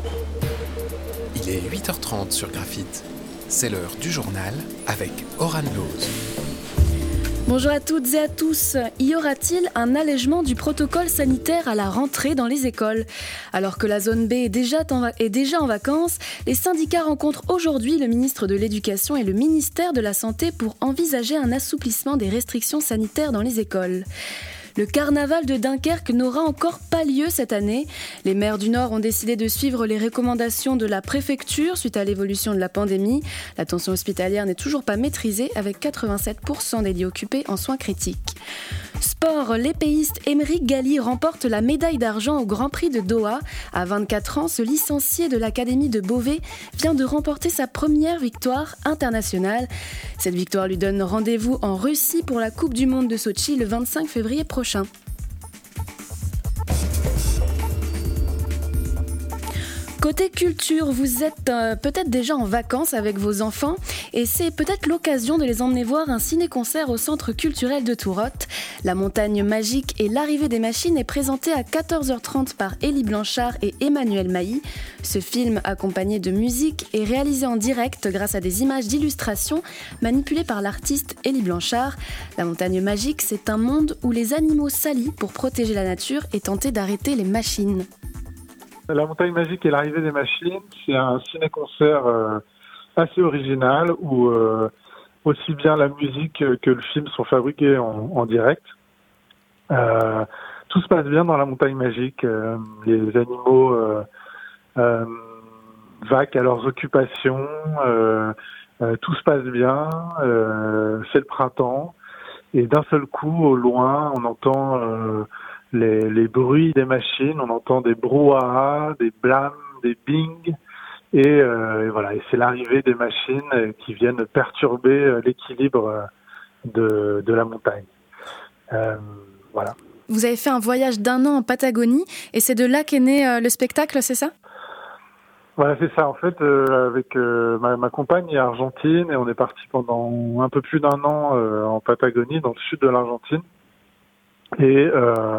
Il est 8h30 sur Graphite. C'est l'heure du journal avec Oran Loz. Bonjour à toutes et à tous. Y aura-t-il un allègement du protocole sanitaire à la rentrée dans les écoles ? Alors que la zone B est déjà en vacances, les syndicats rencontrent aujourd'hui le ministre de l'Éducation et le ministère de la Santé pour envisager un assouplissement des restrictions sanitaires dans les écoles. Le carnaval de Dunkerque n'aura encore pas lieu cette année. Les maires du Nord ont décidé de suivre les recommandations de la préfecture suite à l'évolution de la pandémie. La tension hospitalière n'est toujours pas maîtrisée avec 87% des lits occupés en soins critiques. Sport, l'épéiste Émeric Gali remporte la médaille d'argent au Grand Prix de Doha. À 24 ans, ce licencié de l'Académie de Beauvais vient de remporter sa première victoire internationale. Cette victoire lui donne rendez-vous en Russie pour la Coupe du Monde de Sotchi le 25 février prochain. Côté culture, vous êtes peut-être déjà en vacances avec vos enfants et c'est peut-être l'occasion de les emmener voir un ciné-concert au Centre culturel de Tourotte. La montagne magique et l'arrivée des machines est présenté à 14h30 par Élie Blanchard et Emmanuel Mailly. Ce film, accompagné de musique, est réalisé en direct grâce à des images d'illustration manipulées par l'artiste Élie Blanchard. La montagne magique, c'est un monde où les animaux s'allient pour protéger la nature et tenter d'arrêter les machines. La montagne magique et l'arrivée des machines, c'est un ciné-concert assez original où aussi bien la musique que le film sont fabriqués en direct. Tout se passe bien dans la montagne magique. Les animaux vaquent à leurs occupations. Tout se passe bien. C'est le printemps. Et d'un seul coup, au loin, on entend les bruits des machines, on entend des brouhahas, des blâmes, des bings, et voilà. Et c'est l'arrivée des machines qui viennent perturber l'équilibre de la montagne. Voilà. Vous avez fait un voyage d'1 an en Patagonie, et c'est de là qu'est né le spectacle, c'est ça ? Voilà, c'est ça. En fait, avec ma compagne est argentine, et on est parti pendant un peu plus d'1 an en Patagonie, dans le sud de l'Argentine. Et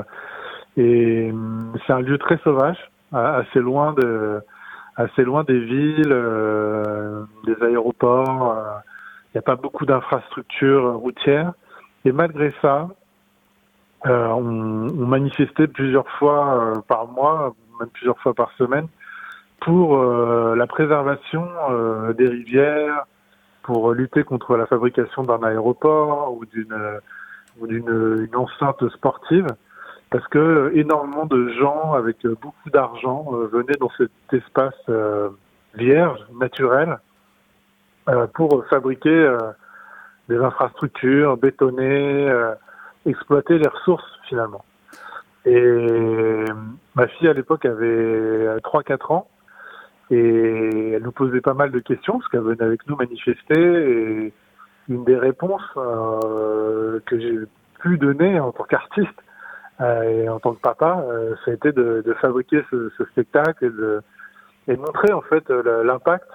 c'est un lieu très sauvage, assez loin des villes, des aéroports. Il n'y a pas beaucoup d'infrastructures routières. Et malgré ça, on manifestait plusieurs fois par mois, même plusieurs fois par semaine, pour la préservation des rivières, pour lutter contre la fabrication d'un aéroport ou d'une enceinte sportive, parce que énormément de gens avec beaucoup d'argent venaient dans cet espace vierge, naturel, pour fabriquer des infrastructures, bétonner, exploiter les ressources finalement. Et ma fille à l'époque avait 3-4 ans et elle nous posait pas mal de questions parce qu'elle venait avec nous manifester, et une des réponses que j'ai pu donner en tant qu'artiste et en tant que papa, ça a été de fabriquer ce spectacle et de montrer en fait l'impact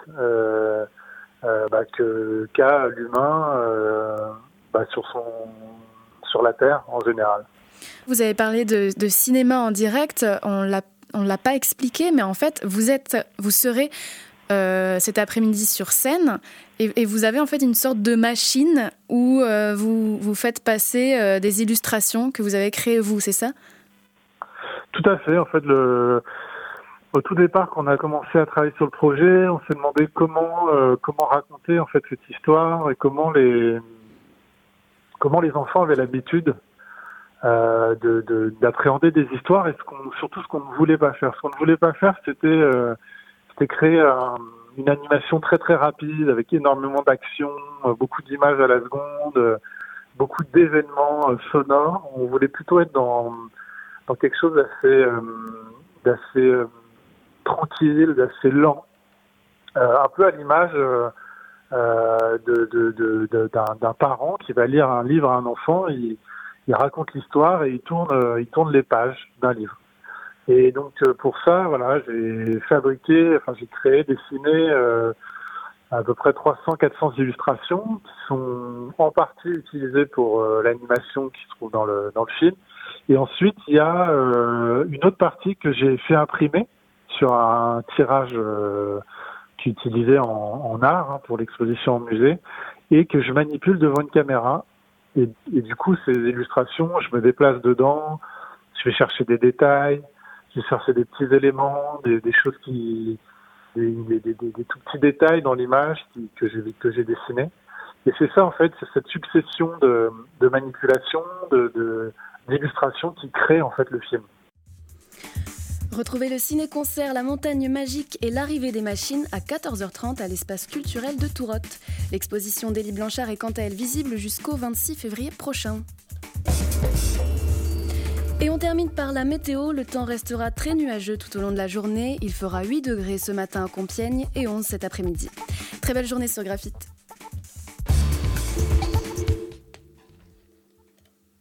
qu'a l'humain sur la Terre en général. Vous avez parlé de cinéma en direct, on l'a pas expliqué, mais en fait vous serez cet après-midi sur scène et vous avez en fait une sorte de machine où vous faites passer des illustrations que vous avez créées vous, c'est ça ? Tout à fait. En fait, au tout départ, quand on a commencé à travailler sur le projet, on s'est demandé comment raconter en fait cette histoire et comment les enfants avaient l'habitude d'appréhender des histoires, et surtout ce qu'on ne voulait pas faire. Ce qu'on ne voulait pas faire, c'était créer une animation très très rapide avec énormément d'actions, beaucoup d'images à la seconde, beaucoup d'événements sonores. On voulait plutôt être dans quelque chose d'assez tranquille, d'assez lent, un peu à l'image d'un parent qui va lire un livre à un enfant. Il raconte l'histoire et il tourne les pages d'un livre. Et donc pour ça, voilà, j'ai créé, dessiné à peu près 300-400 illustrations qui sont en partie utilisées pour l'animation qui se trouve dans le film. Et ensuite, il y a une autre partie que j'ai fait imprimer sur un tirage qui est utilisé en art pour l'exposition au musée et que je manipule devant une caméra. Et du coup, ces illustrations, je me déplace dedans, je vais chercher des détails, je vais chercher des petits éléments, des choses des tout petits détails dans l'image que j'ai dessiné. Et c'est ça, en fait, c'est cette succession de manipulations, d'illustrations qui crée, en fait, le film. Retrouvez le ciné-concert La Montagne Magique et l'arrivée des machines à 14h30 à l'espace culturel de Tourotte. L'exposition d'Élie Blanchard est quant à elle visible jusqu'au 26 février prochain. Et on termine par la météo. Le temps restera très nuageux tout au long de la journée. Il fera 8 degrés ce matin à Compiègne et 11 cet après-midi. Très belle journée sur Graphite.